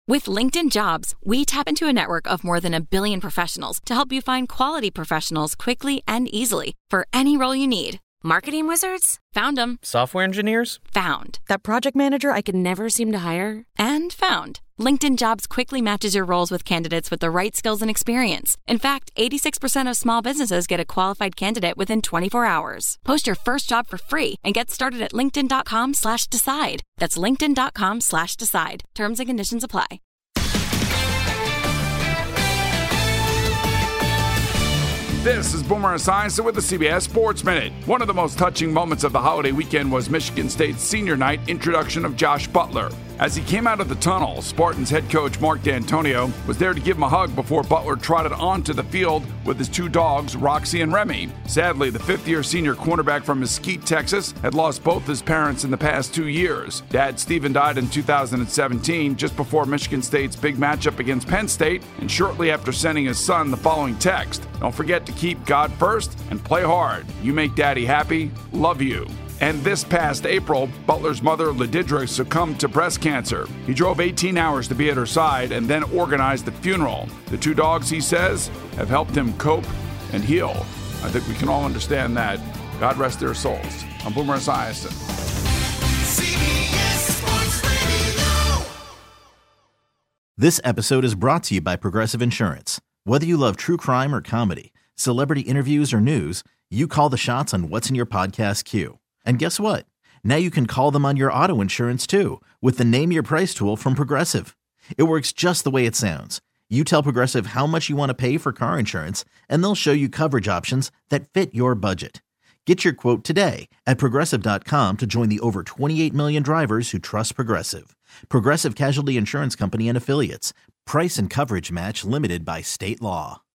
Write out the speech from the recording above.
With LinkedIn Jobs, we tap into a network of more than 1 billion professionals to help you find quality professionals quickly and easily for any role you need. Marketing wizards? Found them. Software engineers? Found. That project manager I could never seem to hire? And found. LinkedIn Jobs quickly matches your roles with candidates with the right skills and experience. In fact, 86% of small businesses get a qualified candidate within 24 hours. Post your first job for free and get started at linkedin.com/decide. That's linkedin.com/decide. Terms and conditions apply. This is Boomer Esiason with the CBS Sports Minute. One of the most touching moments of the holiday weekend was Michigan State's senior night introduction of Josh Butler. As he came out of the tunnel, Spartans head coach Mark D'Antonio was there to give him a hug before Butler trotted onto the field with his 2 dogs, Roxy and Remy. Sadly, the 5th-year senior cornerback from Mesquite, Texas, had lost both his parents in the past 2 years. Dad, Stephen, died in 2017, just before Michigan State's big matchup against Penn State, and shortly after sending his son the following text: "Don't forget to keep God first and play hard. You make Daddy happy. Love you." And this past April, Butler's mother, Ladidra, succumbed to breast cancer. He drove 18 hours to be at her side and then organized the funeral. The 2 dogs, he says, have helped him cope and heal. I think we can all understand that. God rest their souls. I'm Boomer Esiason. This episode is brought to you by Progressive Insurance. Whether you love true crime or comedy, celebrity interviews or news, you call the shots on what's in your podcast queue. And guess what? Now you can call them on your auto insurance too with the Name Your Price tool from Progressive. It works just the way it sounds. You tell Progressive how much you want to pay for car insurance, and they'll show you coverage options that fit your budget. Get your quote today at Progressive.com to join the over 28 million drivers who trust Progressive. Progressive Casualty Insurance Company and Affiliates. Price and coverage match limited by state law.